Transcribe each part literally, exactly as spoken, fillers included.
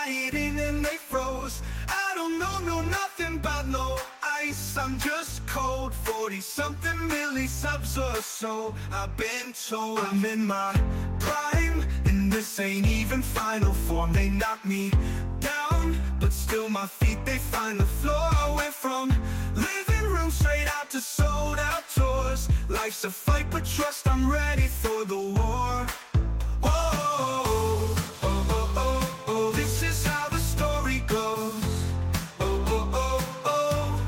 skating and they froze. I don't know, no nothing about no ice. I'm just cold, forty something milli subs or so. I've been told I'm in my prime, and this ain't even final form. They knock me down, but still my feet, they find the floor. I went from living room straight out to sold out tours. Life's a fight, but trust I'm ready for the war. Whoa, oh, oh, oh, oh, this is how the story goes. Oh, oh, oh, oh,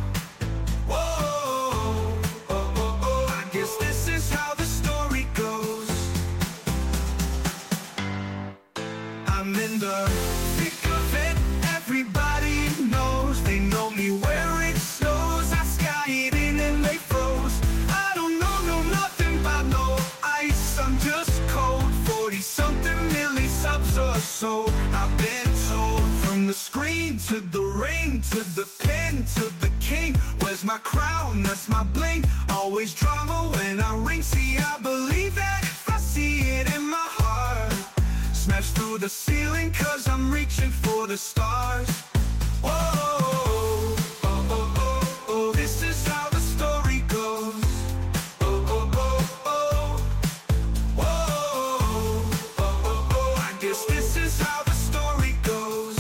whoa, oh, oh, oh, I guess this is how the story goes. I'm in the thick of it, everybody knows. They know me where it snows. I skating and they froze. I don't know, no nothing about no ice. I'm just cold, forty something milli subs or so. I've been told from the screen to the ring to the pen to the king. Where's my crown? That's my bling. Always drama when I ring. See, I believe that if I see it in my heart. Smash through the ceiling cause I'm reaching for the stars. Whoa, oh, oh, oh, oh, this is how the story goes. Oh, oh, oh, oh, whoa, oh, oh, oh, I guess this is how the story goes.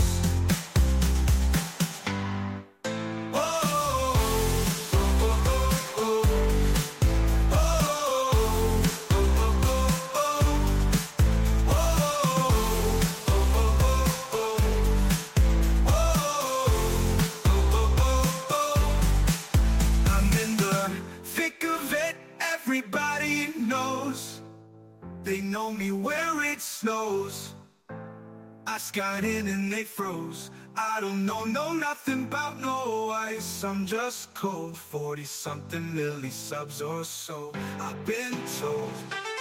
Whoa, oh, oh, oh, oh, oh, oh, oh, oh, everybody knows. They know me where it snows. I skied in and they froze. I don't know, no nothing about no ice. I'm just cold, forty something milli subs or so. I've been told.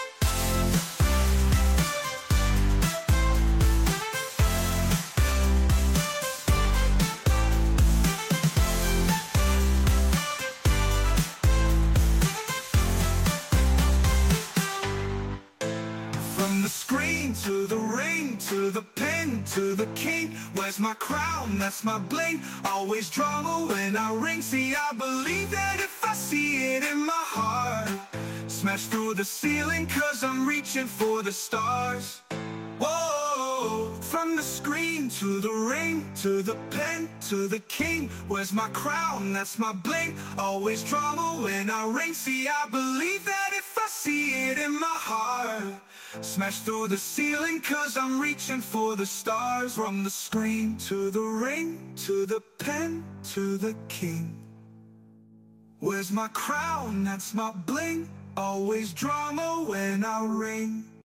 From the screen to the ring to the pen to the king. Where's my crown? That's my bling. Always drama when I ring. See, I believe that if I see it in my heart. Smash through the ceiling cause I'm reaching for the stars. Whoa, from the screen to the ring to the pen to the king. Where's my crown? That's my bling. Always drama when I ring. See, I believe that if I see it in my heart. Smash through the ceiling cause I'm reaching for the stars. From the screen to the ring to the pen to the king. Where's my crown? That's my bling. Always drama when I ring.